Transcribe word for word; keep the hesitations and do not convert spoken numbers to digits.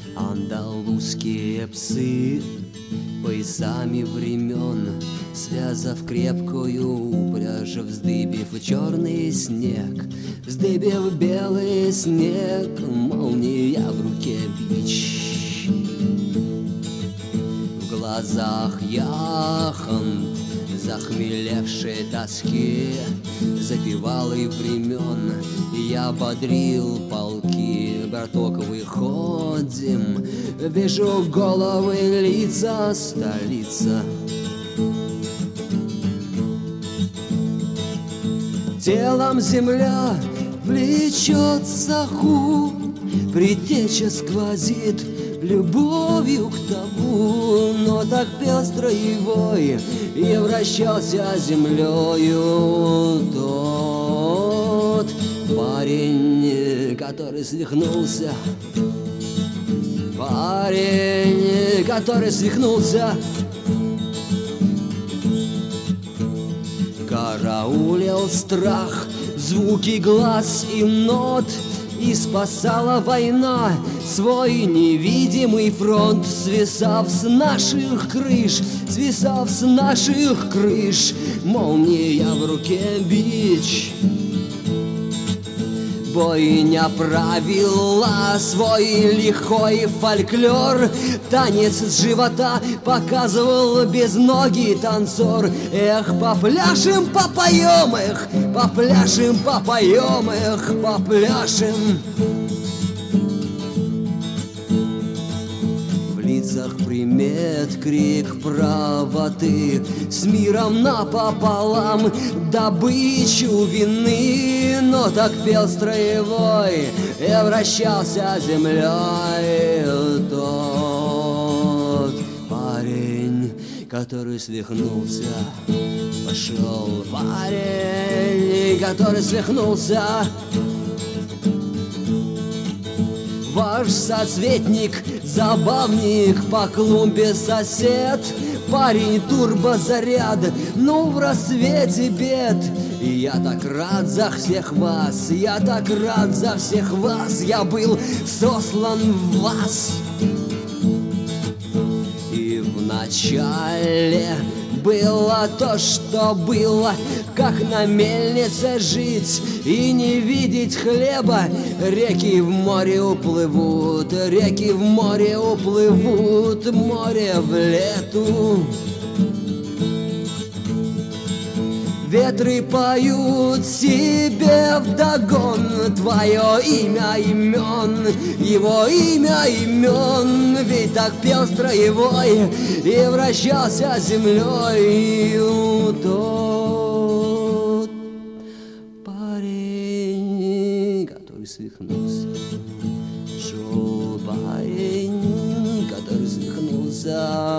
Андалузские псы поясами времен, связав крепкую упряжь, вздыбив черный снег, вздыбив белый снег, молния в руке бич. В глазах яхонт, захмелевшей тоски, запевалой времен, я бодрил полки. Браток, выходим, вижу головы, лица, столица. Телом земля влечет саху, предтеча сквозит любовью к тому, но так пестро его и вращался землею тот парень, который свихнулся, парень, который свихнулся, караулил страх, звуки глаз и нот, и спасала война свой невидимый фронт, свисав с наших крыш, свисав с наших крыш, молния в руке бич. Бойня правила свой лихой фольклор, танец с живота показывал безногий танцор. Эх, попляшем, попоем их, попляшем, попоем их, попляшем. В лицах примет крик правоты, с миром напополам добычу вины, но так пел строевой и вращался землей тот парень, который свихнулся. Пошел парень, который свихнулся. Ваш соцветник, забавник, по клумбе сосед, парень турбозаряд, ну в рассвете бед. И я так рад за всех вас, я так рад за всех вас, я был сослан в вас. И вначале было то, что было, как на мельнице жить и не видеть хлеба. Реки в море уплывут, реки в море уплывут, море в лету. Ветры поют себе вдогон твое имя имен, его имя имен, ведь так пел строевой и вращался землей тот парень, который свихнулся. Шел парень, который свихнулся.